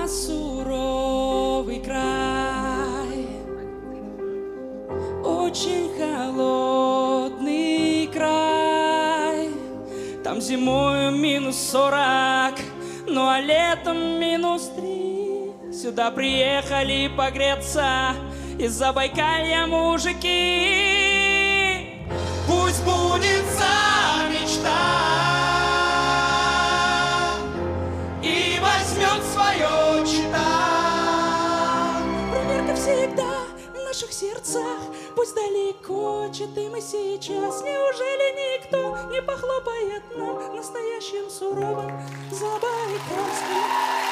на суровый край. Очень холодный край. Там зимою -40, ну а летом -3. Сюда приехали погреться из Забайкалья мужики. Пусть сбудется мечта и возьмет свое чита. Примерка всегда в наших сердцах, пусть далеко, читы мы сейчас. Неужели никто не похлопает нам настоящим суровым забайкальским?